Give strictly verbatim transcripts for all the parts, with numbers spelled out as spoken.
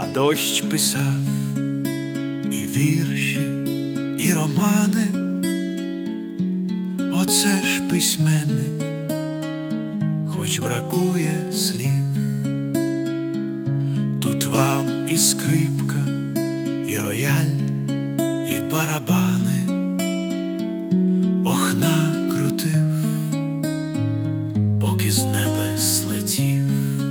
дощ писав і вірші, і романи. Оце ж письменник, хоч бракує слів. Тут вам і скрипка, і рояль, і барабани. Ох, накрутив, поки з небес летів.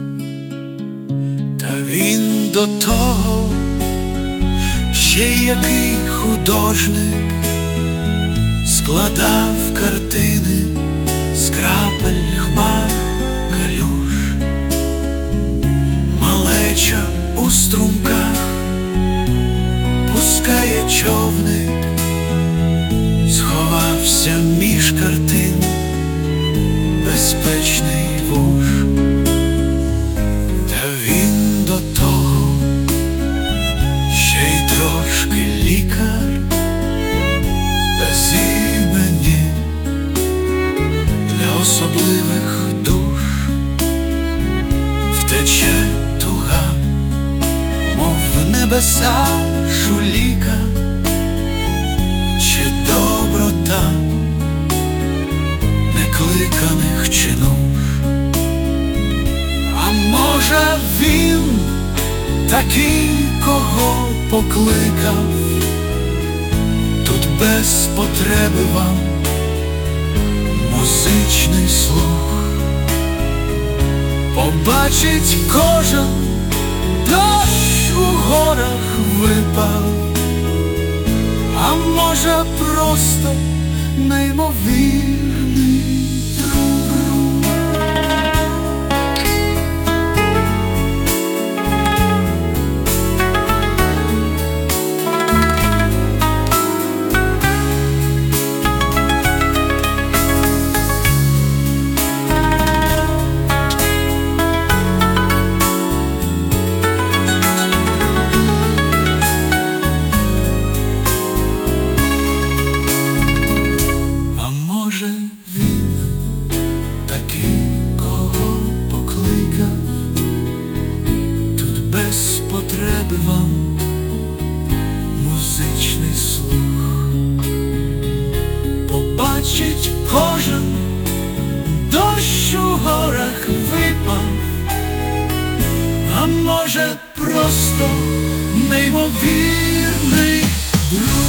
Та він до того ще й який художник, складав картини з крапель, хмар, калюж. Малеча у струмках пускає човник, сховався між картин безпечний вуж. Та він до того ще й трошки лікар, без імені для особливих душ. Втече туга, мов в небеса жуліка, чи доброта некликаних чинуш. А може він такий, кого покликав, тут без потреби вам музичний слух. Побачить кожен, дощ у горах випав, а може просто неймовірний друг. Без потреби вам музичний слух. Побачить кожен, дощ у горах випав, а може просто неймовірний друг.